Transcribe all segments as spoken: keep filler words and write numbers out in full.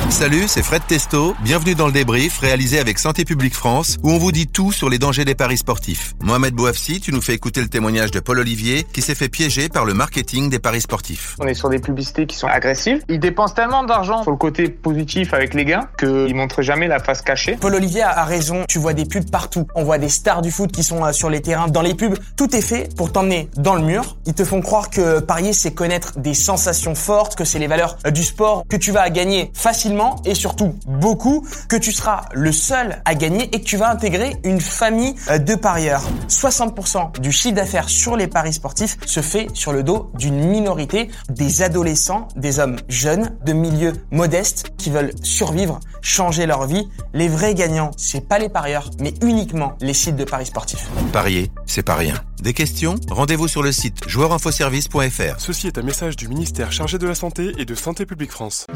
Salut, c'est Fred Testo. Bienvenue dans le débrief réalisé avec Santé publique France où on vous dit tout sur les dangers des paris sportifs. Mohamed Bouafsi, tu nous fais écouter le témoignage de Paul Olivier qui s'est fait piéger par le marketing des paris sportifs. On est sur des publicités qui sont agressives. Ils dépensent tellement d'argent sur le côté positif avec les gains qu'ils montrent jamais la face cachée. Paul Olivier a raison, tu vois des pubs partout. On voit des stars du foot qui sont sur les terrains. Dans les pubs, tout est fait pour t'emmener dans le mur. Ils te font croire que parier, c'est connaître des sensations fortes, que c'est les valeurs du sport, que tu vas gagner facilement et surtout beaucoup, que tu seras le seul à gagner et que tu vas intégrer une famille de parieurs. soixante pour cent du chiffre d'affaires sur les paris sportifs se fait sur le dos d'une minorité, des adolescents, des hommes jeunes, de milieux modestes qui veulent survivre, changer leur vie. Les vrais gagnants, c'est pas les parieurs, mais uniquement les sites de paris sportifs. Parier, c'est pas rien. Des questions ? Rendez-vous sur le site joueur info service point f r. Ceci est un message du ministère chargé de la Santé et de Santé publique France.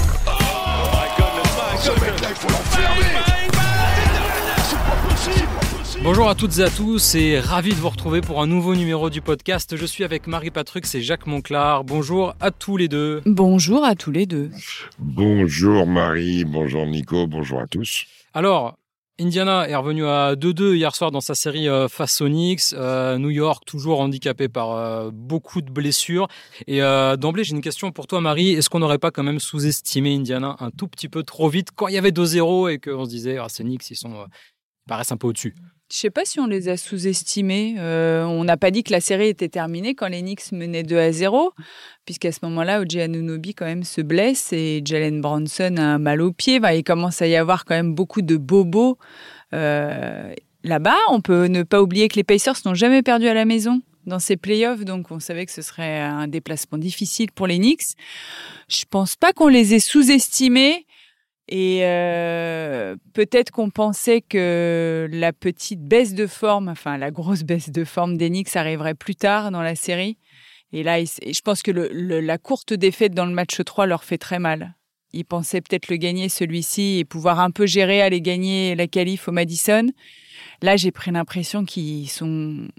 Bonjour à toutes et à tous et ravi de vous retrouver pour un nouveau numéro du podcast. Je suis avec Marie Patrux et Jacques Monclar. Bonjour à tous les deux. Bonjour à tous les deux. Bonjour Marie, bonjour Nico, bonjour à tous. Alors, Indiana est revenu à deux deux hier soir dans sa série euh, face aux Knicks. Euh, New York, toujours handicapé par euh, beaucoup de blessures. Et euh, d'emblée, j'ai une question pour toi, Marie. Est-ce qu'on n'aurait pas quand même sous-estimé Indiana un tout petit peu trop vite quand il y avait deux zéro et qu'on se disait, ah, ces Knicks, ils, sont, euh, ils paraissent un peu au-dessus? Je ne sais pas si on les a sous-estimés. Euh, on n'a pas dit que la série était terminée quand les Knicks menaient deux à zéro, puisqu'à ce moment-là, O G Anunoby quand même se blesse et Jalen Brunson a un mal au pied. Bah, il commence à y avoir quand même beaucoup de bobos euh, là-bas. On peut ne pas oublier que les Pacers n'ont jamais perdu à la maison dans ces playoffs, donc on savait que ce serait un déplacement difficile pour les Knicks. Je ne pense pas qu'on les ait sous-estimés. Et euh, peut-être qu'on pensait que la petite baisse de forme, enfin la grosse baisse de forme des Knicks arriverait plus tard dans la série. Et là, et je pense que le, le, la courte défaite dans le match trois leur fait très mal. Ils pensaient peut-être le gagner celui-ci et pouvoir un peu gérer, aller gagner la qualif au Madison. Là, j'ai pris l'impression qu'ils sont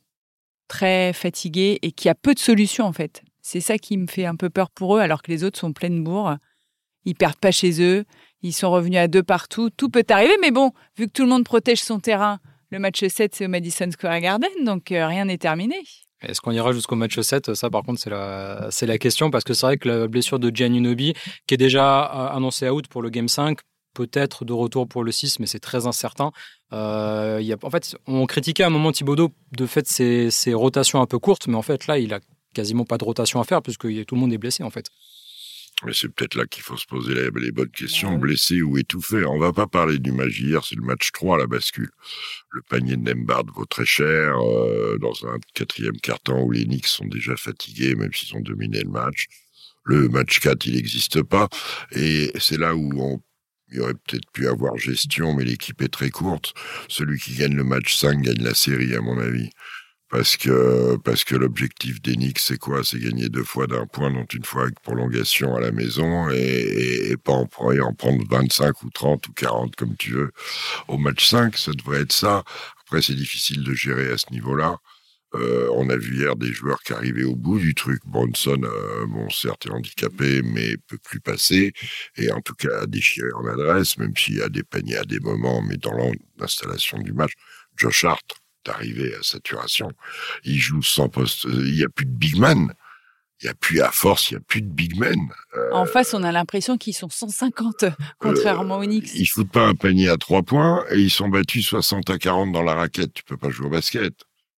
très fatigués et qu'il y a peu de solutions en fait. C'est ça qui me fait un peu peur pour eux, alors que les autres sont pleines bourres. Ils perdent pas chez eux. Ils sont revenus à deux partout. Tout peut arriver, mais bon, vu que tout le monde protège son terrain, le match sept, c'est au Madison Square Garden, donc euh, rien n'est terminé. Est-ce qu'on ira jusqu'au match sept? Ça, par contre, c'est la, c'est la question, parce que c'est vrai que la blessure de Giannunoby, qui est déjà annoncée out pour le Game cinq, peut-être de retour pour le six, mais c'est très incertain. Euh, y a, en fait, on critiquait à un moment Thibodeau de fait ses, ses rotations un peu courtes, mais en fait, là, il a quasiment pas de rotation à faire, puisque tout le monde est blessé, en fait. Mais c'est peut-être là qu'il faut se poser les, les bonnes questions, ouais. Blessé ou étouffé. On va pas parler du match d'hier, c'est le match trois, la bascule. Le panier de Nembhard vaut très cher, euh, dans un quatrième quart-temps où les Knicks sont déjà fatigués, même s'ils ont dominé le match. Le match quatre, il n'existe pas. Et c'est là où on, il y aurait peut-être pu avoir gestion, mais l'équipe est très courte. Celui qui gagne le match cinq gagne la série, à mon avis. Parce que, parce que l'objectif des Knicks, c'est quoi? C'est gagner deux fois d'un point, dont une fois avec prolongation à la maison, et, et, et pas en, et en prendre vingt-cinq ou trente ou quarante, comme tu veux. Au match cinq, ça devrait être ça. Après, c'est difficile de gérer à ce niveau-là. Euh, on a vu hier des joueurs qui arrivaient au bout du truc. Brunson, euh, bon, certes, est handicapé, mais peut plus passer. Et en tout cas, déchiré en adresse, même s'il y a des paniers à des moments, mais dans l'installation du match. Josh Hart, d'arriver à saturation. Il joue sans poste. Il n'y a plus de big man. Il n'y a plus, à force, il n'y a plus de big man. Euh, en face, on a l'impression qu'ils sont cent cinquante, contrairement euh, aux Knicks. Ils ne foutent pas un panier à trois points et ils sont battus soixante à quarante dans la raquette. Tu ne peux pas jouer au basket.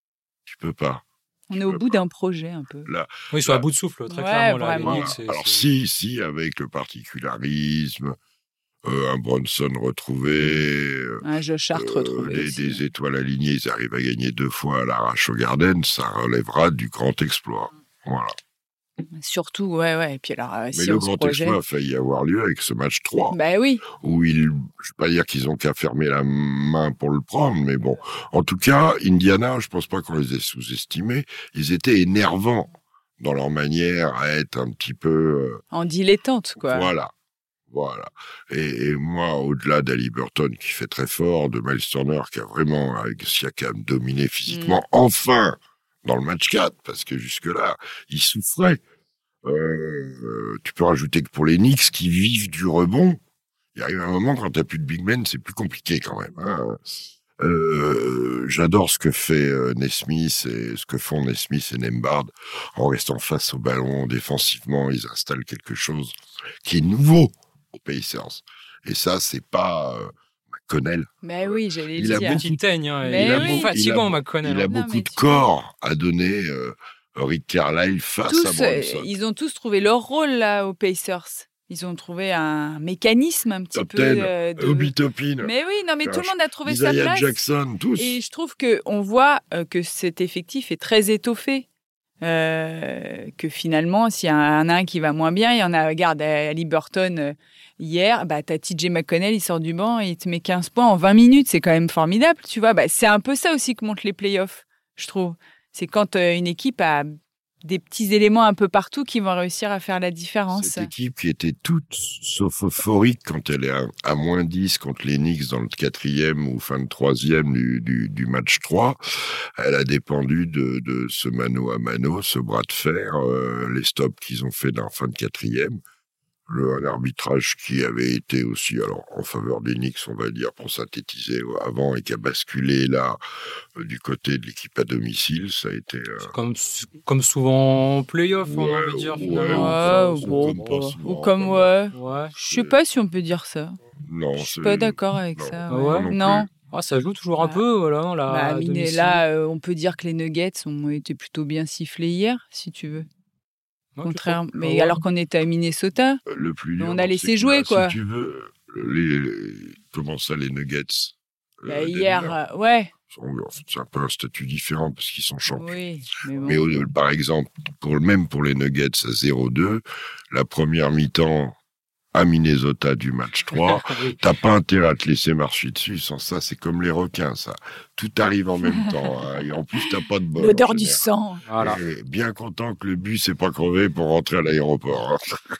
Tu ne peux pas. On est au bout pas. d'un projet, un peu. Là, oui, ils sont là, à bout de souffle, très ouais, clairement. Là, les voilà. Knicks, c'est, Alors, c'est... si, si, avec le particularisme, Euh, un Brunson retrouvé, euh, un Josh Hart euh, retrouvé des, aussi. des étoiles alignées, ils arrivent à gagner deux fois à l'arrache au Garden, ça relèvera du grand exploit. Voilà. Surtout, ouais, ouais. Et puis alors, Mais si le on grand se projette... exploit a failli avoir lieu avec ce match trois. Bah oui. Où ils, je ne vais pas dire qu'ils ont qu'à fermer la main pour le prendre, mais bon. En tout cas, Indiana, je ne pense pas qu'on les ait sous-estimés. Ils étaient énervants dans leur manière à être un petit peu... Euh, en dilettante, quoi. Voilà. Voilà. Et, et moi, au-delà d'Haliburton qui fait très fort, de Miles Turner qui a vraiment, avec Siakam, dominé physiquement, mmh. enfin, dans le match quatre, parce que jusque-là, il souffrait. Euh, tu peux rajouter que pour les Knicks qui vivent du rebond, Il arrive un moment, quand t'as plus de big men, c'est plus compliqué quand même. Hein. Euh, j'adore ce que fait euh, Nesmith et ce que font Nesmith et Nembhard en restant face au ballon défensivement. Ils installent quelque chose qui est nouveau aux Pacers. Et ça, c'est pas euh, McConnell. Mais oui, j'allais il dire. A beaucoup, Petite teigne, hein, Mais il a oui. beaucoup fatigant, il a, McConnell. Il a Non, beaucoup mais de tu corps à donner. Euh, Rick Carlisle face tous, à Bronson. euh, ils ont tous trouvé leur rôle là aux Pacers. Ils ont trouvé un mécanisme un petit Top peu. ten, euh, de... Obi Toppin, Mais oui, non, mais tout le monde a trouvé sa Isaiah place. Jackson, tous. Et je trouve que on voit euh, que cet effectif est très étoffé. Euh, que finalement, s'il y en a un qui va moins bien, il y en a, regarde, à Liberton euh, hier, bah, t'as T J McConnell, il sort du banc et il te met quinze points en vingt minutes. C'est quand même formidable, tu vois. Bah, c'est un peu ça aussi que montrent les playoffs, je trouve. C'est quand euh, une équipe a des petits éléments un peu partout qui vont réussir à faire la différence. Cette équipe qui était toute sauf euphorique quand elle est à, à moins dix contre les Knicks dans le quatrième ou fin de troisième du, du, du match trois, elle a dépendu de, de ce mano à mano, ce bras de fer, euh, les stops qu'ils ont fait dans la fin de quatrième. Le, un arbitrage qui avait été aussi alors en faveur des Knicks, on va dire, pour synthétiser avant, et qui a basculé là euh, du côté de l'équipe à domicile, ça a été euh... comme comme souvent en playoff, ouais, on va dire ouais, finalement. Ouais, ou, bon, comme pas souvent, ou comme ouais. Ouais. Je sais pas si on peut dire ça. Non, je suis pas d'accord avec non, ça. Ah Ouais. ouais Non. Ah, ça joue toujours un Ah. peu, voilà. Non, là, Bah, à Miné, domicile. là, euh, on peut dire que les Nuggets ont été plutôt bien sifflés hier, si tu veux. Ouais, Contraire, tu trouves mais Ah ouais. alors qu'on était à Minnesota. Le plus Mais dur, on a c'est laissé que jouer, là, quoi. Si tu veux, les, les- comment ça, les Nuggets euh, Bah, Denver, hier, euh, ouais. sont- c'est un peu un statut différent parce qu'ils sont champions. Oui, mais bon. Mais au- par exemple, pour, même pour les Nuggets à zéro deux, la première mi-temps à Minnesota du match trois, Oui. t'as pas intérêt à te laisser marcher dessus. Sans ça, c'est comme les requins, ça. Tout arrive en même temps. Hein, et en plus, t'as pas de bol. L'odeur en du général. sang. Voilà. Et bien content que le bus s'est pas crevé pour rentrer à l'aéroport. Hein.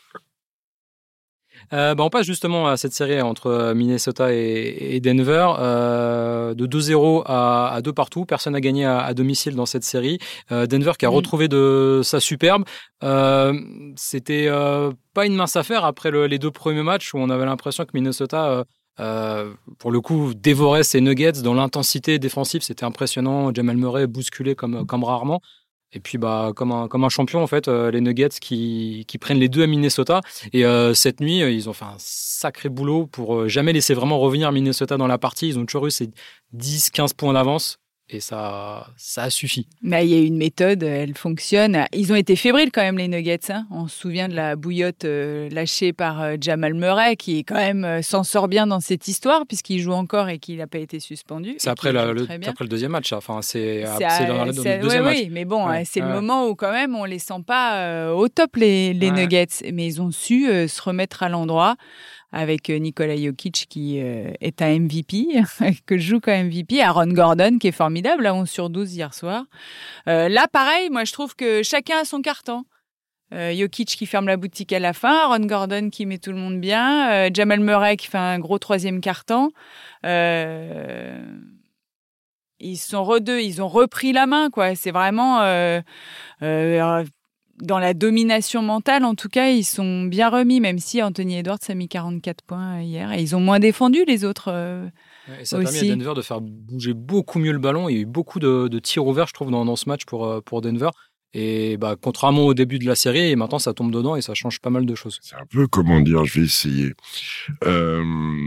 Euh, bah, on passe justement à cette série entre Minnesota et, et Denver, euh, de deux zéro à, à deux partout. Personne n'a gagné à, à domicile dans cette série. Euh, Denver qui a Mm. retrouvé de sa superbe. Euh, c'était euh, pas une mince affaire après le, les deux premiers matchs où on avait l'impression que Minnesota, euh, euh, pour le coup, dévorait ses Nuggets dans l'intensité défensive. C'était impressionnant. Jamal Murray bousculé comme, comme rarement. Et puis, bah, comme un, comme un champion, en fait, euh, les Nuggets qui, qui prennent les deux à Minnesota. Et euh, cette nuit, euh, ils ont fait un sacré boulot pour euh, jamais laisser vraiment revenir Minnesota dans la partie. Ils ont toujours eu ces dix quinze points d'avance. Et ça, ça a suffi. Mais il y a une méthode, elle fonctionne. Ils ont été fébriles quand même, les Nuggets. Hein. On se souvient de la bouillotte euh, lâchée par euh, Jamal Murray, qui est quand même euh, s'en sort bien dans cette histoire, puisqu'il joue encore et qu'il n'a pas été suspendu. C'est après, la, le, après le deuxième match. Enfin, c'est c'est, c'est dans, dans le c'est, deuxième oui, match. Oui, mais bon, Ouais, c'est ouais. le moment où quand même on les sent pas euh, au top, les, les Ouais. Nuggets. Mais ils ont su euh, se remettre à l'endroit avec Nikola Jokic qui euh, est un M V P, que je joue comme M V P, Aaron Gordon qui est formidable, à onze sur douze hier soir. Euh, là, pareil, moi je trouve que chacun a son carton. Euh, Jokic qui ferme la boutique à la fin, Aaron Gordon qui met tout le monde bien, euh, Jamal Murray qui fait un gros troisième carton. Euh, ils sont redeux, ils ont repris la main, quoi. C'est vraiment... Euh, euh, dans la domination mentale, en tout cas, ils sont bien remis, même si Anthony Edwards a mis quarante-quatre points hier. Et ils ont moins défendu, les autres. Euh, et ça a aussi. permis à Denver de faire bouger beaucoup mieux le ballon. Il y a eu beaucoup de, de tirs ouverts, je trouve, dans, dans ce match pour, pour Denver. Et bah, contrairement au début de la série, et maintenant ça tombe dedans et ça change pas mal de choses. C'est un peu, comment dire, je vais essayer. Euh,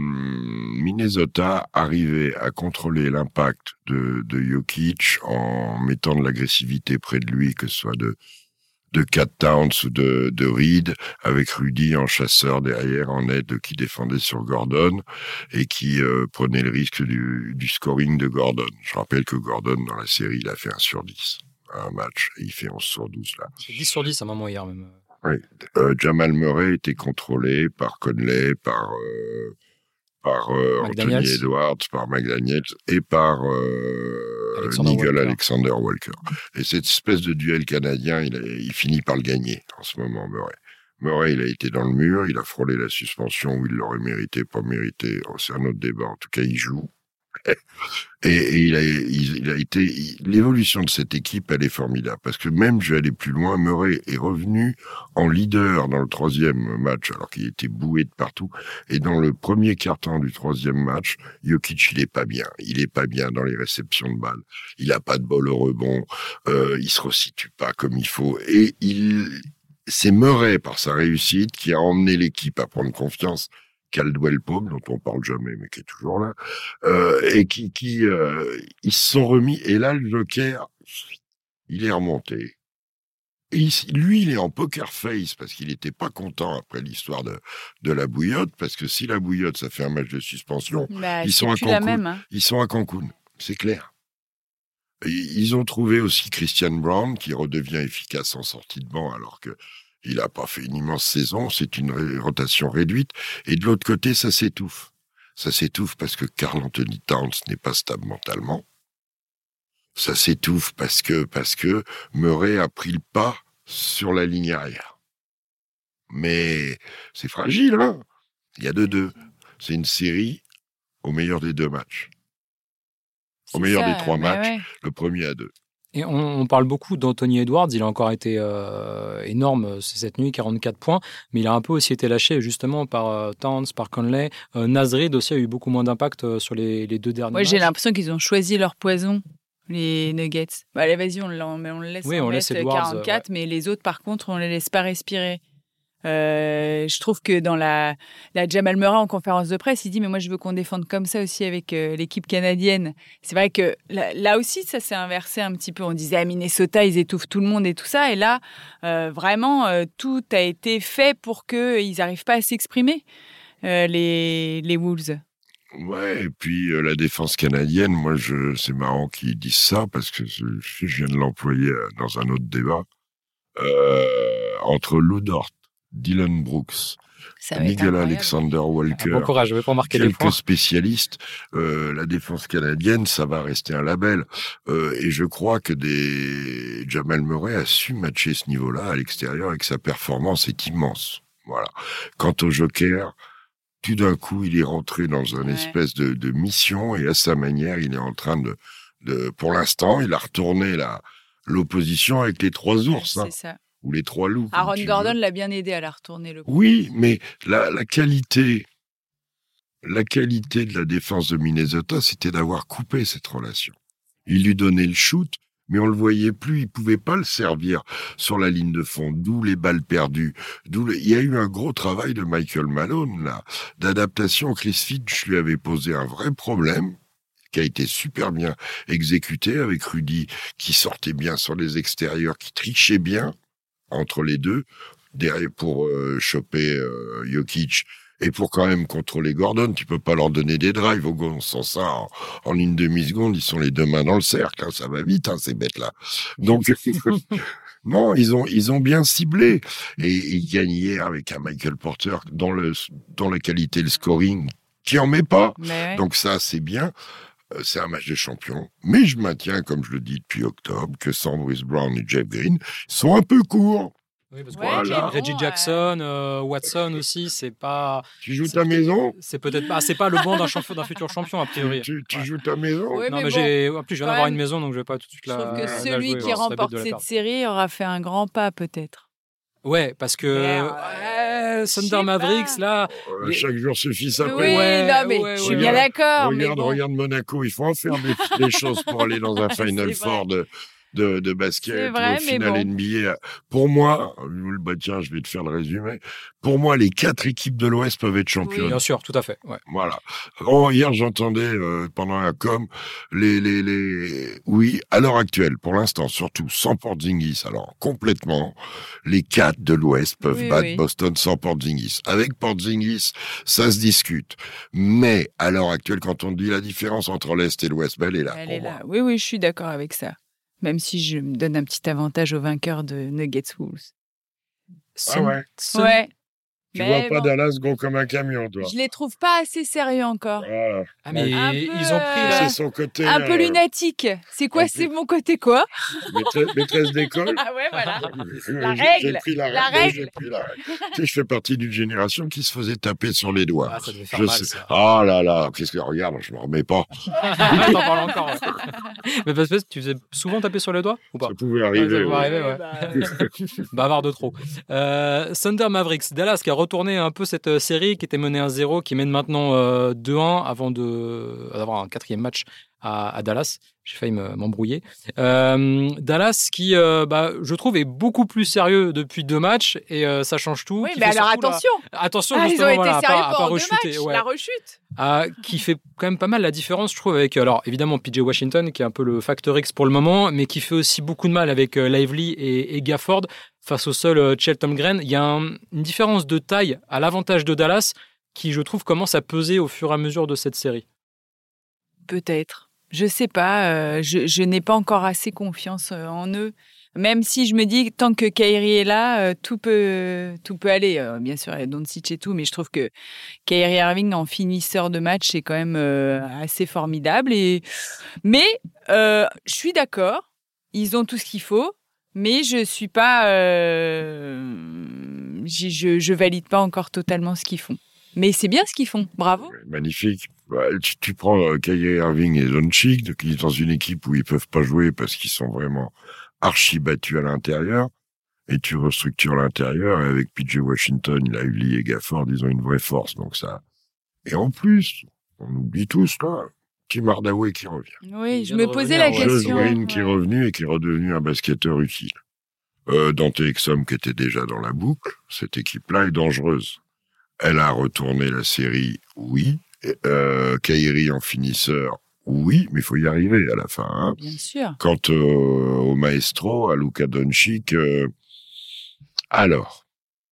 Minnesota arrivait à contrôler l'impact de, de Jokic en mettant de l'agressivité près de lui, que ce soit de de Cat Towns ou de, de Reed, avec Rudy en chasseur derrière, en aide, qui défendait sur Gordon et qui euh, prenait le risque du, du scoring de Gordon. Je rappelle que Gordon, dans la série, il a fait un sur dix à un match, et il fait onze sur douze là. C'est dix sur dix à un moment hier même. Oui. Euh, Jamal Murray était contrôlé par Conley, par... Euh, par euh, Anthony Edwards, par McDaniels et par euh, Alexander Nigel Walker. Alexander Walker. Et cette espèce de duel canadien, il, a, il finit par le gagner en ce moment, Murray. Murray, il a été dans le mur, il a frôlé la suspension où il l'aurait mérité, pas mérité, oh, c'est un autre débat. En tout cas, il joue. Et, et il a, il, il a été, il, l'évolution de cette équipe, elle est formidable. Parce que même, je vais aller plus loin, Murray est revenu en leader dans le troisième match, alors qu'il était boué de partout. Et dans le premier quart-temps du troisième match, Jokic, il est pas bien. Il est pas bien dans les réceptions de balles. Il a pas de bol au rebond. Euh, il se resitue pas comme il faut. Et il, c'est Murray, par sa réussite, qui a emmené l'équipe à prendre confiance. Caldwell Pope, dont on parle jamais, mais qui est toujours là, euh, et qui, qui, euh, ils se sont remis, et là, le Joker, il est remonté. Et il, lui, il est en poker face, parce qu'il était pas content après l'histoire de, de la bouillotte, parce que si la bouillotte, ça fait un match de suspension, bah, ils, sont à Cancun, même, hein. ils sont à Cancun, c'est clair. Et ils ont trouvé aussi Christian Brown, qui redevient efficace en sortie de banc, alors que il n'a pas fait une immense saison, c'est une ré- rotation réduite. Et de l'autre côté, ça s'étouffe. Ça s'étouffe parce que Karl Anthony Towns n'est pas stable mentalement. Ça s'étouffe parce que, parce que Murray a pris le pas sur la ligne arrière. Mais c'est fragile, hein. Il y a deux deux. C'est une série au meilleur des deux matchs. Au C'est meilleur ça, des trois mais matchs, ouais. le premier à deux. Et on, on parle beaucoup d'Anthony Edwards, il a encore été euh, énorme cette nuit, quarante-quatre points, mais il a un peu aussi été lâché justement par euh, Towns, par Conley. Euh, Nasrid aussi a eu beaucoup moins d'impact euh, sur les, les deux derniers Moi, matchs. j'ai l'impression qu'ils ont choisi leur poison, les Nuggets. Bah, allez, vas-y, on, on, on le laisse Oui, en on laisse mettre Edwards, quarante-quatre, euh, ouais. mais les autres, par contre, on les laisse pas respirer. Euh, je trouve que dans la, la Jamal Murray en conférence de presse, il dit mais moi je veux qu'on défende comme ça aussi avec euh, l'équipe canadienne. C'est vrai que là, là aussi ça s'est inversé un petit peu. On disait à Minnesota ils étouffent tout le monde et tout ça, et là euh, vraiment euh, tout a été fait pour que ils n'arrivent pas à s'exprimer euh, les les Wolves. Ouais, et puis euh, la défense canadienne, moi, je, c'est marrant qu'ils disent ça parce que je, je viens de l'employer euh, dans un autre débat. Euh, entre Lou Dort, Dylan Brooks, Ça va être Nigel incroyable. Alexander Walker, Bon courage, je vais pas marquer les quelques points. spécialistes, euh, la défense canadienne, ça va rester un label. Euh, et je crois que des Jamal Murray a su matcher ce niveau-là à l'extérieur et que sa performance est immense. Voilà. Quant au Joker, tout d'un coup, il est rentré dans une Ouais. espèce de, de mission et à sa manière, il est en train de, de pour l'instant, il a retourné la l'opposition avec les trois ours, hein, C'est ça. ou les trois loups. comme Aaron tu Gordon veux. l'a bien aidé à la retourner le. Oui, mais la, la qualité, la qualité de la défense de Minnesota, c'était d'avoir coupé cette relation. Il lui donnait le shoot, mais on le voyait plus, il pouvait pas le servir sur la ligne de fond, d'où les balles perdues. D'où le... Il y a eu un gros travail de Michael Malone, là, d'adaptation. Chris Finch lui avait posé un vrai problème, qui a été super bien exécuté avec Rudy, qui sortait bien sur les extérieurs, qui trichait bien entre les deux, derrière pour euh, choper euh, Jokic et pour quand même contrôler Gordon. Tu peux pas leur donner des drives au gars, sans ça, en, en une demi-seconde, ils sont les deux mains dans le cercle, hein, ça va vite, hein, ces bêtes-là. Donc, non, ils ont, ils ont bien ciblé. Et ils gagnent hier avec un Michael Porter dans, le, dans la qualité, le scoring, qui en met pas. Mais ouais. Donc ça, c'est bien. Euh, C'est un match de champions. Mais je maintiens, comme je le dis depuis octobre, que Sandwich Brown et Jeff Green sont un peu courts. Oui, parce que Ouais, Voilà. Reggie, Reggie bon, Jackson, euh, Watson aussi, c'est pas. Tu joues c'est ta peut-être- maison C'est peut-être pas. C'est pas le banc d'un champion, d'un futur champion a priori. Tu, tu Ouais. joues ta maison Ouais, non, mais mais, bon, j'ai. En plus, je viens quand d'avoir même, une maison, donc je vais pas tout de suite Je la. trouve que la celui jouer, qui ouais, ce serait bête remporte de la cette perdre. série aura fait un grand pas peut-être. Ouais, parce que Mais, euh, euh, je sais Thunder Mavericks, pas. là. Euh, Les- Chaque jour suffit sa Oui, peine. Ouais, non, mais ouais, je suis ouais, bien ouais. d'accord. mais Regarde, bon. regarde Monaco, il faut en faire des, des choses pour aller dans un Final C'est Four vrai. de, de, de basket C'est ou vrai, au mais final bon. N B A. Pour moi, bah tiens, je vais te faire le résumé. Pour moi, les quatre équipes de l'Ouest peuvent être championnes. Bien sûr, tout à fait. Ouais. Voilà. Oh, hier, j'entendais euh, pendant la com les, les, les... Oui, à l'heure actuelle, pour l'instant, surtout sans Porzingis, alors complètement, les quatre de l'Ouest peuvent Oui, battre oui. Boston sans Porzingis. Avec Porzingis, ça se discute. Mais à l'heure actuelle, quand on dit la différence entre l'Est et l'Ouest, ben, elle est là Elle pour est moi. là. Oui, oui, je suis d'accord avec ça. Même si je me donne un petit avantage au vainqueur de Nuggets Wolves. Ah ouais. Sun- Ouais. Tu Mais vois pas bon. Dallas gros comme un camion, toi. Je les trouve pas assez sérieux encore. Voilà. Ah, mais Un ils peu, ont pris euh, la... C'est son côté. Un peu euh, lunatique. C'est quoi, un c'est peu- mon côté quoi? maîtresse, maîtresse d'école. Ah ouais, voilà. La J'ai- règle, J'ai pris la, la règle. règle. J'ai pris la règle. Tu sais, je fais partie d'une génération qui se faisait taper sur les doigts. Ah, ça devait faire Je mal, sais. ça. Ah là là, qu'est-ce que regarde, je me remets pas. T'en parles encore. Ouais. Mais parce que tu faisais souvent taper sur les doigts ou pas? Ça pouvait Ouais, arriver. ça pouvait ouais. arriver, ouais. bah, euh, Bavard de trop. Euh, Thunder Mavericks, Dallas qui a retourné un peu cette euh, série qui était menée un zéro, qui mène maintenant euh, deux un avant de, d'avoir un quatrième match à, à Dallas. J'ai failli me- m'embrouiller. Euh, Dallas qui, euh, bah, je trouve, est beaucoup plus sérieux depuis deux matchs et euh, ça change tout. Oui, qui mais fait alors surtout la- attention. Attention, Ah, ils justement, ont été voilà, à sérieux pas, à pas pendant deux rechuter. matchs. Ouais. La rechute. Ah, qui fait quand même pas mal la différence, je trouve, avec, alors évidemment, P J Washington, qui est un peu le facteur X pour le moment, mais qui fait aussi beaucoup de mal avec euh, Lively et, et Gafford face au seul euh, Chet Holmgren. Il y a un- une différence de taille à l'avantage de Dallas qui, je trouve, commence à peser au fur et à mesure de cette série. Peut-être. Je sais pas. euh, je, je n'ai pas encore assez confiance euh, en eux. Même si je me dis que tant que Kyrie est là, euh, tout peut tout peut aller. Euh, bien sûr, il y a Doncic et tout, mais je trouve que Kyrie Irving en finisseur de match c'est quand même euh, assez formidable. Et mais euh, je suis d'accord, ils ont tout ce qu'il faut, mais je suis pas, euh, j'y- je je valide pas encore totalement ce qu'ils font. Mais c'est bien ce qu'ils font. Bravo. Ouais, magnifique. Ouais, tu, tu prends euh, Kyrie Irving et Doncic, qui sont dans une équipe où ils peuvent pas jouer parce qu'ils sont vraiment archi battus à l'intérieur, et tu restructures l'intérieur, et avec P J Washington, il a eu Lee et Gafford, ils ont une vraie force, donc ça. Et en plus, on oublie tous, là, Tim Hardaway qui revient. Oui, Il je vient me de posais revenir, la ouais. Josh question. Green qui est Ouais. revenu et qui est redevenu un basketteur utile. Euh, Dante Exum qui était déjà dans la boucle, cette équipe-là est dangereuse. Elle a retourné la série, oui. Et, Euh, Kyrie en finisseur, oui, mais il faut y arriver à la fin. Hein. Bien sûr. Quant euh, au maestro, à Luka Doncic, euh, alors,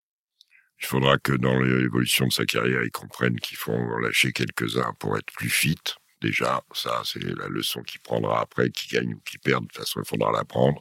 il faudra que dans l'évolution de sa carrière, ils comprennent qu'il faut en lâcher quelques-uns pour être plus fit. Déjà, ça, c'est la leçon qu'il prendra après, qu'il gagne ou qu'il perde. De toute façon, il faudra l'apprendre.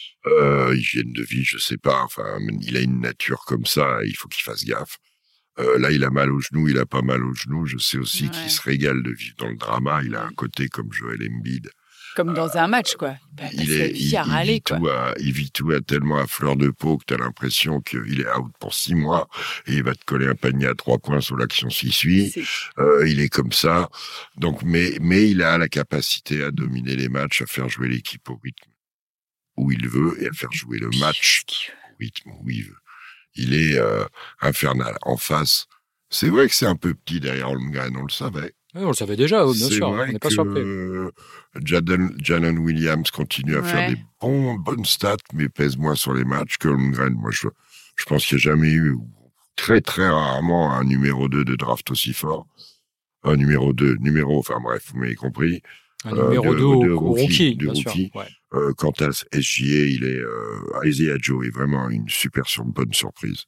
Euh, hygiène de vie, je sais pas. Enfin, il a une nature comme ça, il faut qu'il fasse gaffe. Euh, là, il a mal au genou, il a pas mal au genou. Je sais aussi Ouais. qu'il se régale de vivre dans le drama. Il a un côté comme Joel Embiid. Comme dans un match, quoi. Bah, Il sa est, vie il, à il râler, vit quoi. tout à, il vit tout à tellement à fleur de peau que t'as l'impression qu'il est out pour six mois et il va te coller un panier à trois points sur l'action qui suit. C'est- Euh, il est comme ça. Donc, mais, mais il a la capacité à dominer les matchs, à faire jouer l'équipe au rythme où il veut et à faire jouer le match au rythme où il veut. Il est euh, infernal. En face, c'est vrai que c'est un peu petit derrière Holmgren, on le savait. Oui, on le savait déjà, bien C'est sûr. vrai On n'est pas que surpris. euh, Jalen, Jalen Williams continue à Ouais. faire des bons, bonnes stats, mais pèse moins sur les matchs que Holmgren. Moi, je, je pense qu'il n'y a jamais eu, très très rarement, un numéro deux de draft aussi fort. Un numéro deux, numéro, enfin bref, vous m'avez compris. Un euh, numéro de- deux au, de au rookie, rookie, de bien rookie. sûr. Ouais. Euh, quant à S G A, il est, euh, Isaiah Joe est vraiment une super sur- bonne surprise.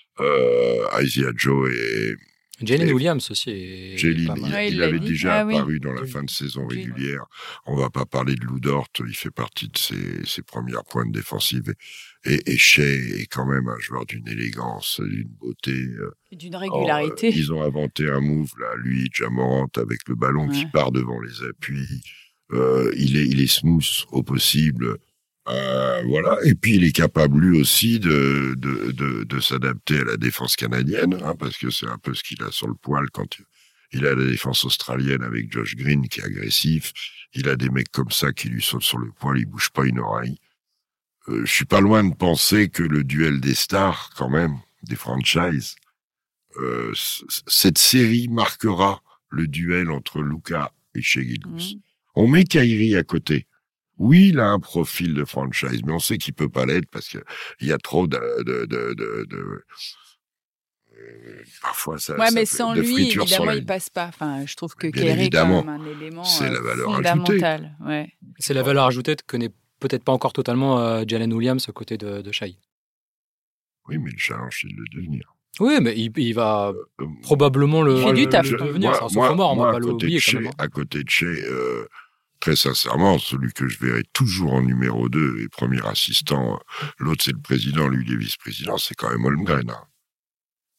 Euh, Isaiah Joe est, Jalen Et- Williams aussi est Jalen, pas il, mal. Ouais, il il l'a avait dit. déjà Ah oui. apparu dans la Oui. fin de saison Oui. régulière. On va pas parler de Lou Dort, il fait partie de ses, ses premières pointes défensives. Et, et, et Shea est quand même un joueur d'une élégance, d'une beauté. euh, D'une Oh, régularité. euh, ils ont inventé un move, là, lui, Jamorant, avec le ballon qui Ouais. part devant les appuis. Euh, il est, il est smooth au possible. Euh, voilà. Et puis, il est capable, lui aussi, de, de, de, de s'adapter à la défense canadienne, hein, parce que c'est un peu ce qu'il a sur le poil quand il a la défense australienne avec Josh Green, qui est agressif. Il a des mecs comme ça qui lui sautent sur le poil, il bouge pas une oreille. Euh, je suis pas loin de penser que le duel des stars, quand même, des franchises, euh, c- cette série marquera le duel entre Luka et Shea Gilgeous. Mmh. On met Kyrie à côté. Oui, il a un profil de franchise, mais on sait qu'il peut pas l'être parce que il y a trop de, de, de, de, de- euh, parfois ça. Ouais, ça mais fait sans de lui, friture évidemment, sur la- il passe pas. Enfin, je trouve que Bien Kyrie est évidemment, quand même un élément c'est euh, la valeur fondamental. Ouais. C'est la valeur ajoutée que n'est peut-être pas encore totalement euh, Jalen Williams aux côtés de, de Shai. Oui, mais le challenge, c'est de le devenir. Oui, mais il, il va Euh, probablement le, Il fait du le- taf, le quoi. devenir. moi- C'est un moi- sophomore, on moi, va pas à côté l'oublier de quand Shea- même. hein. À côté de Shea, euh, très sincèrement, celui que je verrai toujours en numéro deux et premier assistant, l'autre c'est le président, lui il est vice-président, c'est quand même Holmgren. Hein.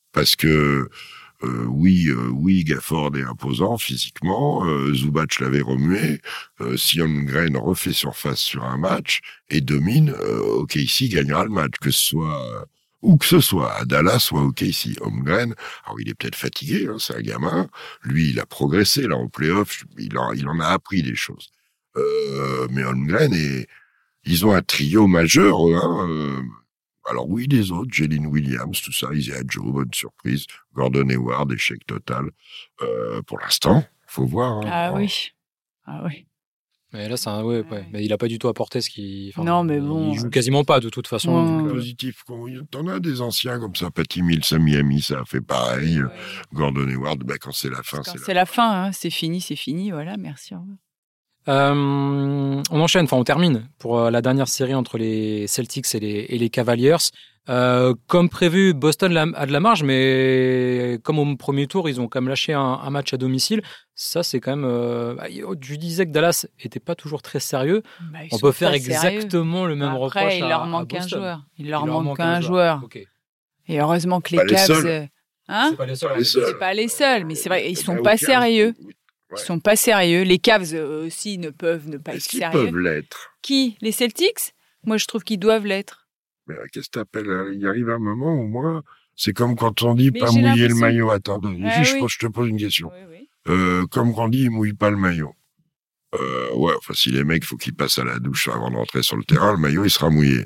Parce que euh, oui, euh, oui, Gafford est imposant physiquement. Euh, Zubac l'avait remué. Euh, si Holmgren refait surface sur un match et domine, euh, O K C gagnera le match, que ce soit euh, où que ce soit, à Dallas ou à O K C. Holmgren, alors il est peut-être fatigué, hein, c'est un gamin. Lui, il a progressé là en play-off. Il en, il en a appris des choses. Euh, mais Holmgren et ils ont un trio majeur. Hein, euh, Alors oui, les autres, Jalen Williams, tout ça, Isaiah Joe, bonne surprise. Gordon Hayward, échec total. Euh, pour l'instant, faut voir. Hein. Ah oui, ah oui. Mais là, c'est un, ouais, ouais. Mais il a pas du tout apporté ce qu'il. Enfin, non, mais bon. Il joue quasiment pas de toute façon. Ouais. Donc, euh... Positif. T'en as des anciens comme ça. Patty Mills à Miami, ça a fait pareil. Ouais. Gordon Hayward, bah, quand c'est la fin, quand c'est, c'est la, la fin. fin hein. C'est fini, c'est fini. Voilà, merci. Au revoir. Euh, on enchaîne, enfin on termine pour euh, la dernière série entre les Celtics et les, et les Cavaliers. Euh, comme prévu, Boston a de la marge, mais comme au premier tour, ils ont quand même lâché un, un match à domicile. Ça, c'est quand même... Euh, je disais que Dallas n'était pas toujours très sérieux. Bah, on peut faire exactement sérieux. le même Après, reproche il à, leur manque à un Boston. joueur. Il leur il manque, manque un, un joueur. joueur. Okay. Et heureusement que les pas Cavs... Les hein c'est pas les seuls. Les seuls. C'est pas les seuls, mais c'est vrai, ils sont bah, pas Cavs, sérieux. Oui. Ouais. Ils sont pas sérieux. Les Cavs aussi ne peuvent ne pas Est-ce être qu'ils sérieux. peuvent l'être? Qui? Les Celtics? Moi, je trouve qu'ils doivent l'être. Mais qu'est-ce que t'appelles? Il arrive un moment où moi, c'est comme quand on dit mais pas mouiller le maillot. Attends, ah, je, oui. je te pose une question. Oui, oui. Euh, comme quand on dit, ils mouillent pas le maillot. Euh, ouais, enfin, si les mecs, faut qu'ils passent à la douche avant d'entrer sur le terrain, le maillot, il sera mouillé.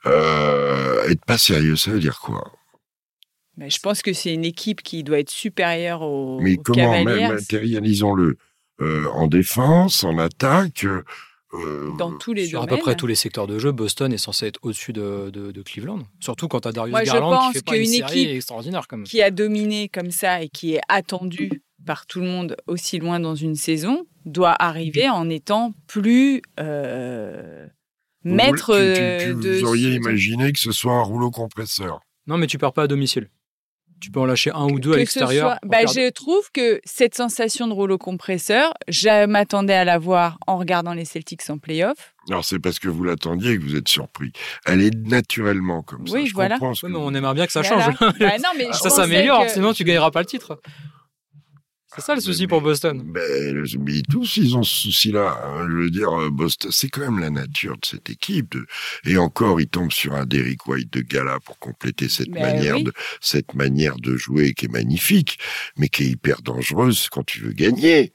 Euh, être pas sérieux, ça veut dire quoi? Mais je pense que c'est une équipe qui doit être supérieure aux, Mais aux comment, Cavaliers. même, matérialisons-le. Euh, en défense, en attaque... Euh, dans tous les sur domaines. à peu près tous les secteurs de jeu, Boston est censé être au-dessus de, de, de Cleveland. Surtout quand tu as Darius Moi, Garland qui fait pas une, une série extraordinaire. Comme... qui a dominé comme ça et qui est attendue par tout le monde aussi loin dans une saison doit arriver en étant plus euh, maître tu, tu, tu, de... Vous auriez imaginé que ce soit un rouleau compresseur. Non, mais tu perds pas à domicile. Tu peux en lâcher un ou deux que à l'extérieur. Soit... Bah, je trouve que cette sensation de rouleau compresseur, je m'attendais à la voir en regardant les Celtics en play-off. Alors, c'est parce que vous l'attendiez que vous êtes surpris. Elle est naturellement comme ça. Oui, je voilà. comprends ce oui, que... mais on aimerait bien que ça voilà. change. Bah, non, mais ça s'améliore, que... sinon tu gagneras pas le titre. C'est ça le souci mais, pour Boston. Ben, mais tous, ils ont ce souci-là. Hein. Je veux dire, Boston, c'est quand même la nature de cette équipe. De... Et encore, ils tombent sur un Derrick White de gala pour compléter cette ben manière oui. de cette manière de jouer qui est magnifique, mais qui est hyper dangereuse quand tu veux gagner.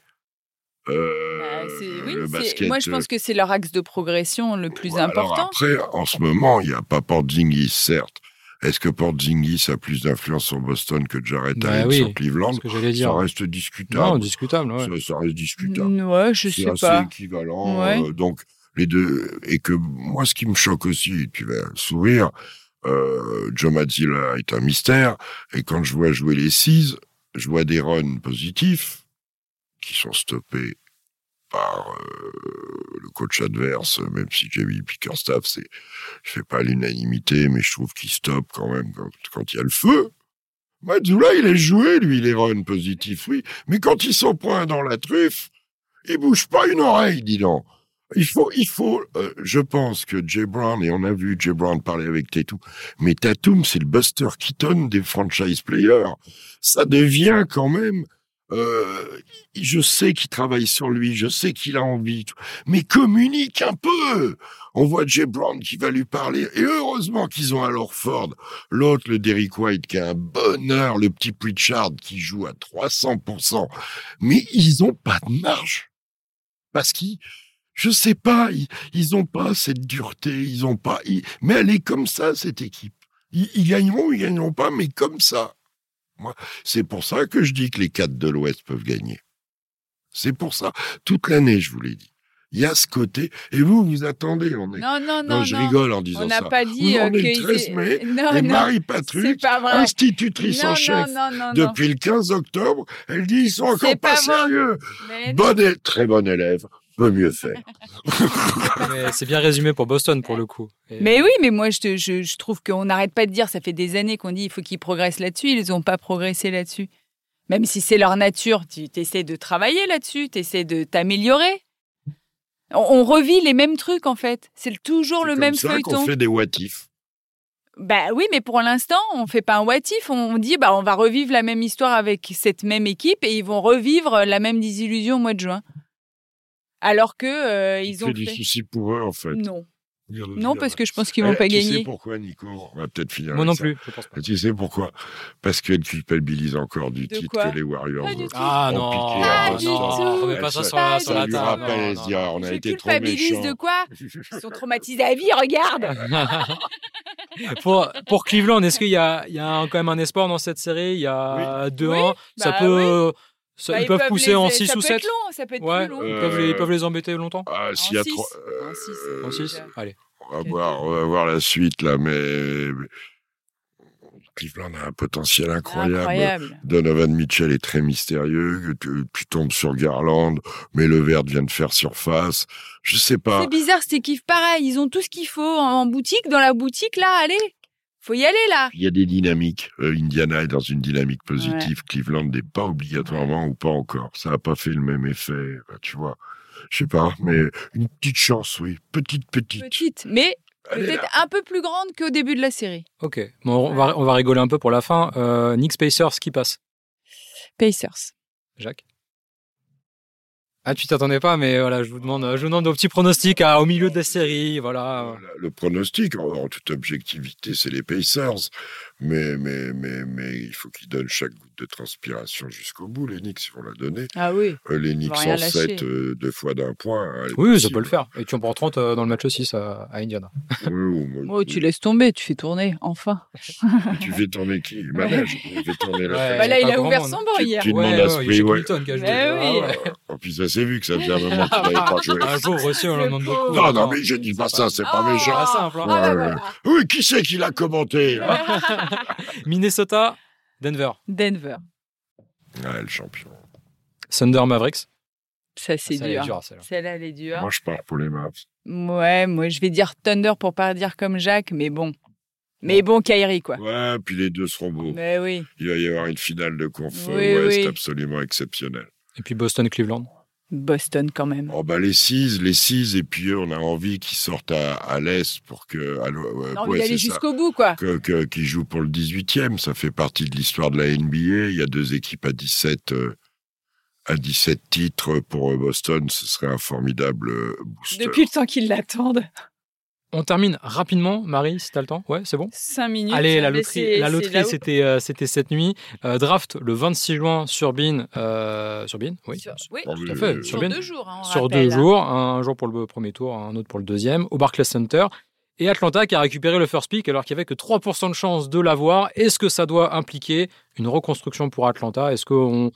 Euh, bah, c'est... Oui, le c'est... basket, Moi, je pense que c'est leur axe de progression le plus ouais, important. Alors après, en ce moment, il n'y a pas Porzingis, certes. Est-ce que Porzingis a plus d'influence sur Boston que Jarrett bah Allen oui, sur Cleveland? C'est ce que j'allais dire. Ça reste discutable. Non, discutable, ouais. Ça, ça reste discutable. Ouais, je c'est sais assez pas. équivalent. Ouais. Euh, donc, les deux. Et que moi, ce qui me choque aussi, tu vas sourire, euh, Joe Mazzulla est un mystère. Et quand je vois jouer les Seas, je vois des runs positifs qui sont stoppés par euh, le coach adverse, même si Jamie Bickerstaff, c'est, je fais pas l'unanimité, mais je trouve qu'il stoppe quand même quand, quand il y a le feu. Mazzulla, il est joué, lui, les runs positifs, oui, mais quand ils sont points dans la truffe, il bouge pas une oreille, dis donc. Il faut, il faut, euh, je pense que Jay Brown, et on a vu Jay Brown parler avec Tatum, mais Tatum, c'est le Buster Keaton des franchise players. Ça devient quand même, euh, je sais qu'il travaille sur lui, je sais qu'il a envie, mais communique un peu. On voit Jay Brown qui va lui parler, et heureusement qu'ils ont alors Ford, l'autre, le Derrick White, qui a un bonheur, le petit Pritchard qui joue à trois cents pour cent, mais ils ont pas de marge. Parce qu'ils, je sais pas, ils, ils ont pas cette dureté, ils ont pas, ils, mais elle est comme ça, cette équipe. Ils, ils gagneront ou ils gagneront pas, mais comme ça. Moi, c'est pour ça que je dis que les quatre de l'Ouest peuvent gagner. C'est pour ça. Toute l'année, je vous l'ai dit. Il y a ce côté. Et vous, vous attendez. On est... Non, non, non. non je non. rigole en disant ça. On n'a pas dit vous, euh, on est que le treize mai, non, et non, Marie Patruc, institutrice non, en chef, non, non, non, depuis le quinze octobre, elle dit ils sont encore c'est pas, pas sérieux. Mais... Bonne é... Très bon élève. Peut mieux faire. Mais c'est bien résumé pour Boston, pour le coup. Et... Mais oui, mais moi, je, te, je, je trouve qu'on n'arrête pas de dire, ça fait des années qu'on dit il faut qu'ils progressent là-dessus, ils n'ont pas progressé là-dessus. Même si c'est leur nature, tu essaies de travailler là-dessus, tu essaies de t'améliorer. On, on revit les mêmes trucs, en fait. C'est toujours c'est le comme même ça feuilleton. qu'on fait des what if. Bah oui, mais pour l'instant, on fait pas un what if. On dit, bah, on va revivre la même histoire avec cette même équipe et ils vont revivre la même désillusion au mois de juin. Alors que euh, ils tu ont fais fait... des soucis pour eux, en fait. Non. Dire, Non, dire, parce que je pense qu'ils vont eh, pas tu gagner. Tu sais pourquoi, Nico? On va peut-être finir Moi avec non ça. plus, je pense pas. Tu sais pourquoi? Parce qu'elle culpabilise encore du De titre quoi que les Warriors Pas du ont tout. Ah ont non, piqué Pas à du Boston. non, remets pas Elle, ça ça- sur la, Pas sur Ça la lui table. rappelle, non, elle non, se dit, ah, on a Je été trop culpabilise méchants. de quoi? Ils sont traumatisés à vie, regarde. pour, pour Cleveland, est-ce qu'il y a, il y a un- quand même un espoir dans cette série? Il y a deux un. Oui, ça bah peut. ça- Bah, ils, peuvent pousser les- en ça six peut ou être sept. long, ça peut être Ouais, plus long. ils, Euh, peuvent les, ils peuvent les embêter longtemps. Ah, En s'il y a six. trop. En six. euh, En six. déjà. Allez. On va voir, on va voir la suite, là, mais. Cleveland a un potentiel incroyable. Incroyable. Donovan Mitchell est très mystérieux. Tu, tu tombes sur Garland, mais le vert vient de faire surface. Je sais pas. C'est bizarre, cette équipe, pareil. Ils ont tout ce qu'il faut en en boutique. Dans la boutique, là, allez. Faut y aller, là. Il y a des dynamiques. Euh, Indiana est dans une dynamique positive. Cleveland n'est pas obligatoirement ou pas encore. Ça n'a pas fait le même effet. Bah, tu vois. Je sais pas, mais une petite chance, oui. Petite, petite. Petite, mais Elle est peut-être là. un peu plus grande qu'au début de la série. Ok. Bon, on, va, on va rigoler un peu pour la fin. Euh, Knicks Pacers, qui passe? Pacers. Jacques? Ah, tu t'attendais pas, mais voilà, je vous demande, je vous demande vos petits pronostics à, au milieu de la série, voilà. Voilà, le pronostic, en, en toute objectivité, c'est les Pacers. Mais, mais, mais, mais il faut qu'ils donnent chaque goutte de transpiration jusqu'au bout. Les Knicks, ils vont la donner. Ah oui. Euh, les Knicks rien en lâcher. sept, euh, deux fois d'un point. hein, elle est Oui, ça possible. peut le faire. Et tu en prends trente euh, dans le match six à, à Indiana. Oui, oui, moi, Oh, tu laisses tomber, tu fais tourner, enfin. tu fais tourner qui? Manège. Tu fais tourner la Ouais. fête. Bah là, il pas a grand ouvert monde. son banc Tu- hier. tu demandes à il y a Spree, ouais. Shackleton qui a joué. Eh Ah oui. ouais. En plus, ça s'est vu que ça faisait un moment qu'il n'avait pas joué. Un jour aussi, on leur demande beaucoup. Non, non, mais je dis pas ça, c'est pas Oh. méchant. Pas simple. hein. Ah, bah, Ouais, voilà. ouais. Oui, qui c'est qui l'a commenté? hein Minnesota, Denver, Denver. Ouais, le champion. Thunder, Mavericks. Ça, c'est Ça, elle est dur. dure, celle-là. Celle-là, elle est dure. Moi, je pars pour les Mavs. Ouais, moi, je vais dire Thunder pour pas dire comme Jacques, mais bon. Mais bon, Kyrie, quoi. Ouais, puis les deux seront beaux. Mais oui. Il va y avoir une finale de conf Oui, euh, Ouest oui. absolument exceptionnelle. Et puis Boston, Cleveland. Boston, quand même. Oh bah les six, les six, et puis eux, on a envie qu'ils sortent à, à l'Est pour que... à l'o- ouais, Non, ouais, mais d'aller c'est ça. jusqu'au bout, quoi. Que, que, qu'ils jouent pour le dix-huitième, ça fait partie de l'histoire de la N B A. Il y a deux équipes à dix-sept, euh, à dix-sept titres pour euh, Boston. Ce serait un formidable euh, booster. Depuis le temps qu'ils l'attendent. On termine rapidement, Marie, si t'as le temps. Ouais, c'est bon. Cinq minutes. Allez, la mais loterie, c'est- la c'est loterie, là où- c'était, euh, c'était cette nuit. Euh, draft le vingt-six juin sur Bean. Euh, sur Bean, oui. Sur- Oui, Oh, Tout mais, à fait. euh, Sur sur Bean. deux jours, hein, on Sur rappelle. deux jours, un jour pour le premier tour, un autre pour le deuxième, au Barclays Center. Et Atlanta qui a récupéré le first pick alors qu'il n'y avait que trois pour cent de chance de l'avoir. Est-ce que ça doit impliquer une reconstruction pour Atlanta? Est-ce qu'on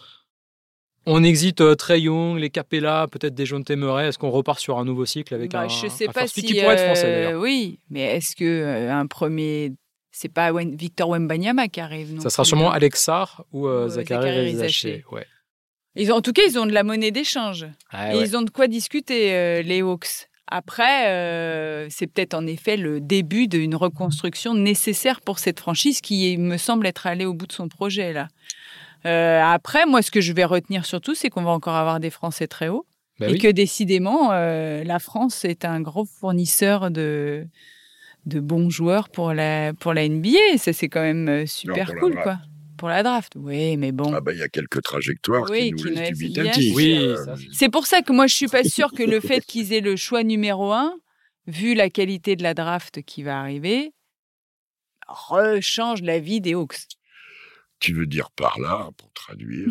on exite euh, Trae Young, les Capella, peut-être des Dejounte Murray? Est-ce qu'on repart sur un nouveau cycle avec Bah, un, je sais un pas first pick si qui pourrait être français euh, d'ailleurs? oui, mais est-ce que euh, un premier, c'est pas Wen- Victor Wembanyama qui arrive non Ça sera plus, sûrement hein. Alex Sarr ou euh, Ou, euh, Zachary Zachary Rizaché. Rizaché. Ouais. Ils ont, en tout cas, ils ont de la monnaie d'échange. Ah, Et ouais. ils ont de quoi discuter, euh, les Hawks. Après, euh, c'est peut-être en effet le début d'une reconstruction nécessaire pour cette franchise qui me semble être allée au bout de son projet là. Euh, après, moi, ce que je vais retenir surtout, c'est qu'on va encore avoir des Français très hauts Bah et oui. que décidément, euh, la France est un gros fournisseur de de bons joueurs pour la pour la N B A. Et ça, c'est quand même euh, super pour la cool, draft. quoi. Pour la draft, oui, mais bon. Ah bah il y a quelques trajectoires Oui, qui nous qui laissent nous laissent- dubitatifs. Oui, Euh, ça, C'est pour ça que moi, je suis pas sûre que le fait qu'ils aient le choix numéro un, vu la qualité de la draft qui va arriver, rechange la vie des Hawks. Tu veux dire par là, pour traduire,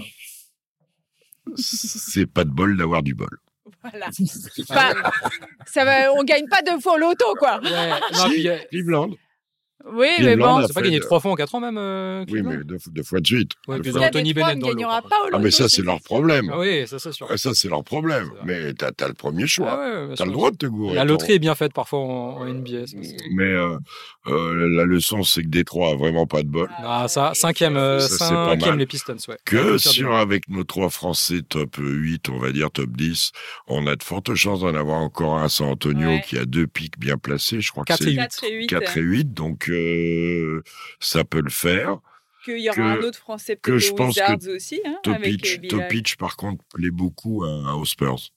c'est pas de bol d'avoir du bol. Voilà. Enfin, ça va, on gagne pas deux fois au loto, quoi. Ouais. Non, Si, puis, euh, Cleveland. Oui, mais Cleveland bon. a c'est pas fait gagné de- trois fois en quatre ans même. euh, Oui, Cleveland mais deux, deux fois de suite. Ouais, Deux puis fois. dans La Anthony Détroit Bennett ne dans le gagnera lot. pas au loto. Ah mais ça c'est c'est leur ça. problème. Ah oui, ça c'est sûr. Ah, ça c'est leur problème. C'est vrai. Mais t'as as le premier choix. Ah ouais, bien T'as sûr. le droit de te gourer. La ton- loterie est bien faite parfois en, en N B A. ça, c'est- Mais euh, euh, la leçon, c'est que Détroit a vraiment pas de bol. Ah, ça, cinquième, euh, Ça, c'est pas cinquième mal. les Pistons, ouais. Que Ouais, sur avec nos trois Français top huit, on va dire top dix, on a de fortes chances d'en avoir encore un à San Antonio Ouais. qui a deux pics bien placés. Je crois que Quatre c'est et huit. quatre et huit. quatre et huit, donc euh, ça peut le faire. Qu'il y aura que- un autre Français que peut-être je aux pense que Wizards aussi, hein, avec Topic, euh, Bilal. Topic, par contre, plaît beaucoup à, aux Spurs.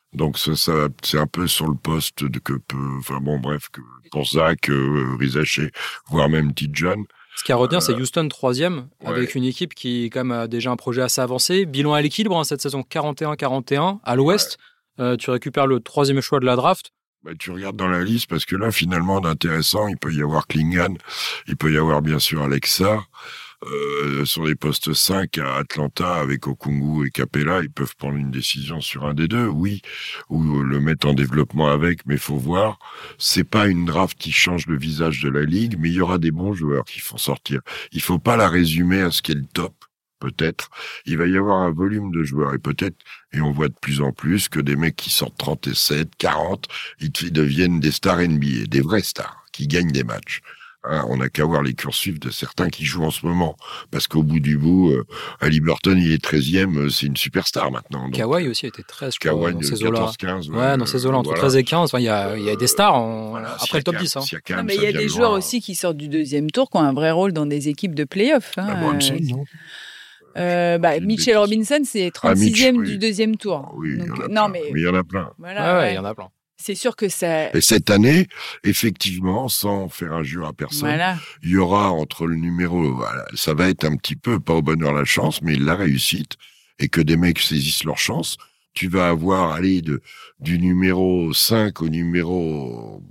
Donc ça, ça, c'est un peu sur le poste de que peut, enfin bon, bref, que pour Zach, euh, Rizaché, voire même Tidjane. Ce qui a à retenir, euh, c'est Houston troisième, ouais. avec une équipe qui quand même a déjà un projet assez avancé. Bilan à l'équilibre hein, cette saison, quarante et un quarante et un à l'Ouest. Ouais. Euh, tu récupères le troisième choix de la draft. Bah, tu regardes dans la liste parce que là, finalement, d'intéressant, il peut y avoir Klingan, il peut y avoir bien sûr Alexa. Euh, sur les postes cinq à Atlanta avec Okungu et Capella, ils peuvent prendre une décision sur un des deux, oui, ou le mettre en développement avec, mais faut voir. C'est pas une draft qui change le visage de la ligue, mais il y aura des bons joueurs qui font sortir. Il faut pas la résumer à ce qu'est le top. Peut-être, il va y avoir un volume de joueurs et peut-être, et on voit de plus en plus que des mecs qui sortent trente-sept, quarante, ils deviennent des stars N B A, des vrais stars qui gagnent des matchs. Hein, on n'a qu'à voir les cursus de certains qui jouent en ce moment. Parce qu'au bout du bout, euh, Haliburton, il est treizième, c'est une superstar maintenant. Donc, Kawhi aussi était treize, je Kawhi, crois, dans ces eaux-là. quatorze quinze. Ouais, ouais, dans ces eaux-là, entre voilà. treize et quinze. Il y a, il y a des stars en, voilà, après si le top calme, dix. Hein. Si calme, non, mais il y a des joueurs aussi qui sortent du deuxième tour, qui ont un vrai rôle dans des équipes de play-off. Hein. Ah, Bronson, non Euh, bah, Mitchell Robinson, c'est trente-sixième ah, Mitch, oui. du deuxième tour. Ah, oui, donc, il y en a non, plein. mais mais il y en a plein. Voilà, ouais, ouais. il y en a plein. C'est sûr que ça. Et cette année, effectivement, sans faire injure à personne, voilà. il y aura entre le numéro, voilà, ça va être un petit peu, pas au bonheur la chance, mais la réussite, et que des mecs saisissent leur chance. Tu vas avoir, allez, de, du numéro cinq au numéro...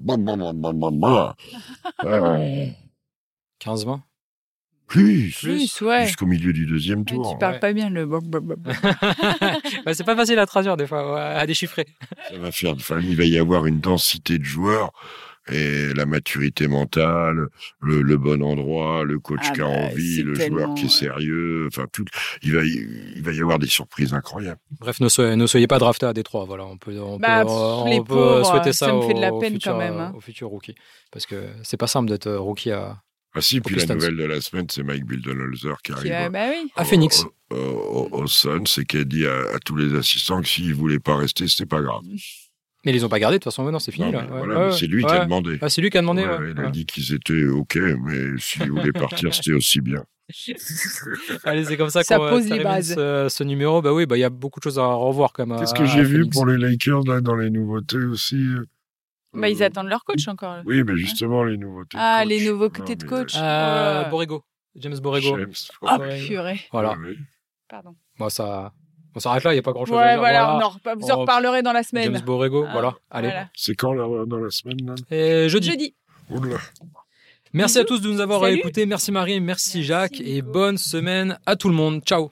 quinze vingt Plus, plus, ouais. Jusqu'au milieu du deuxième tour. Ouais, tu parles ouais. pas bien le. bah, c'est pas facile à traduire des fois, ouais, à déchiffrer. Ça va faire. Enfin, il va y avoir une densité de joueurs et la maturité mentale, le, le bon endroit, le coach ah qui a bah, envie, le joueur qui est sérieux. Enfin, tout. Il va, y, il va y avoir des surprises incroyables. Bref, ne soyez, ne soyez pas draftés à Détroit. Voilà, on peut, on bah, peut, pff, on peut pauvres, souhaiter ça, ça me fait de la au, peine futur, quand même, hein. au futur rookie, parce que c'est pas simple d'être rookie à. Ah si, puis la nouvelle de la semaine, c'est Mike Budenholzer qui arrive a, bah oui. à Phoenix. Au, au, au, au Suns, c'est qui a dit à, à tous les assistants que s'ils voulaient pas rester, c'était pas grave. Mais ils les ont pas gardés, de toute façon, non, c'est fini. Non, là. Ouais, voilà, ouais, c'est lui ouais. qui a demandé. Ah, c'est lui qui a demandé, ouais. ouais, il a ouais. dit qu'ils étaient OK, mais s'ils voulaient partir, c'était aussi bien. Allez, c'est comme ça, ça qu'on pose termine les bases. Ce, ce numéro. Bah oui, bah il y a beaucoup de choses à revoir quand même. Qu'est-ce que j'ai vu pour les Lakers là, dans les nouveautés aussi? Bah, ils attendent leur coach encore. Oui, mais justement, les nouveautés Ah, de coach. les nouveautés de coach. Euh, oh. Borrego. James Borrego. James. Ah, oh, purée. Voilà. Ouais, Pardon. Bon, ça... On s'arrête là, il n'y a pas grand-chose ouais, à dire. Voilà, voilà, on en re... vous en reparlerez dans la semaine. James Borrego, ah, voilà. Allez. Voilà. C'est quand là, dans la semaine là? Et jeudi. Jeudi. Oula. Merci Bisous. à tous de nous avoir Salut. écoutés. Merci Marie, merci, merci Jacques. beaucoup. Et bonne semaine à tout le monde. Ciao.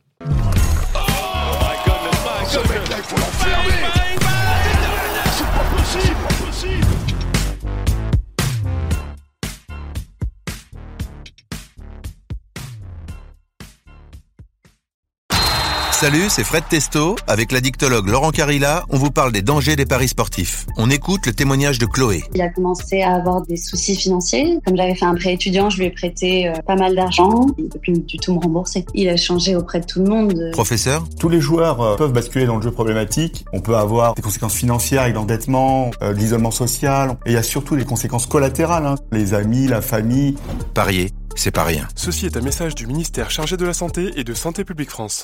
Salut, c'est Fred Testo. Avec l'addictologue Laurent Carilla, on vous parle des dangers des paris sportifs. On écoute le témoignage de Chloé. Il a commencé à avoir des soucis financiers. Comme j'avais fait un prêt étudiant, je lui ai prêté euh, pas mal d'argent. Il ne peut plus du tout me rembourser. Il a changé auprès de tout le monde. Professeur, tous les joueurs euh, peuvent basculer dans le jeu problématique. On peut avoir des conséquences financières avec l'endettement, euh, l'isolement social. Et il y a surtout des conséquences collatérales. Hein. Les amis, la famille. parier, c'est pas rien. Ceci est un message du ministère chargé de la Santé et de Santé publique France.